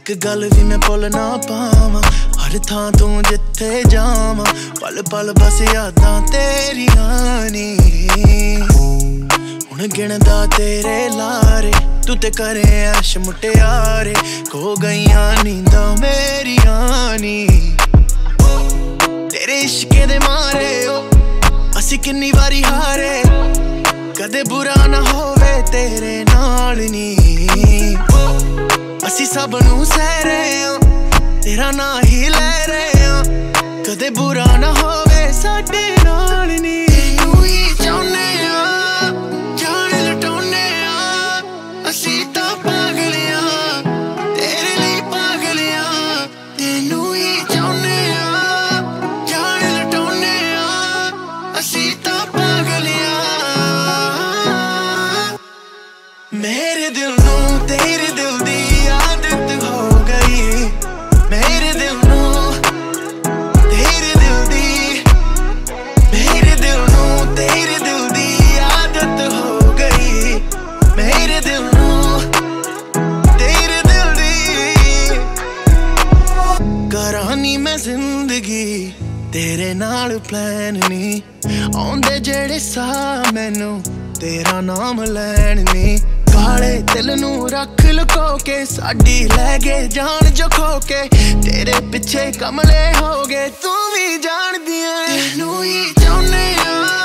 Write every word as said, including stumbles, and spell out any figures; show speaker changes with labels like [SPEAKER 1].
[SPEAKER 1] एक गल भी मैं भुल ना पावां, हर थां तू जिथे जावां, पल पल बस यादां तेरियां नी। हुण गिणदा तेरे लारे, तू ते करे ऐश मुटियारे, खो गईयां नींदां मेरियां नी। तेरे इश्के दे मारे ओ असी किन्नी वारी हारे, कदे बुरा ना होवे तेरे नाल नी। असी सब नू सह रहे हां, तेरा ना ही ले रहे हां, कदे बुरा ना होवे साडे नाल नी। तैनू ही चाहुंदे आ, जान लुटाउने आ, असी तां पागल आ, तेरे लिए पागल आ। तैनू ही चाहुंदे आ, जान लुटाउने आ, असी तां पागल आ। मेरे दिल नू तेरे दिल दी आदत हो गई, मेरे दिल नू तेरे दिल दी, मेरे दिल नू तेरे दिल दी आदत हो गई, मेरे दिल नू तेरे दिल दी। करानी मैं जिंदगी तेरे नाल प्लान नी, आउंदे जेड़े सा मैनू तेरा नाम लैन नी। काले दिल नू रख लुको के, साडी लै गए जान जो खो के, तेरे पिछे कमले हो गए तू भी जान दियां। तैनू ही चाहुंदे आ,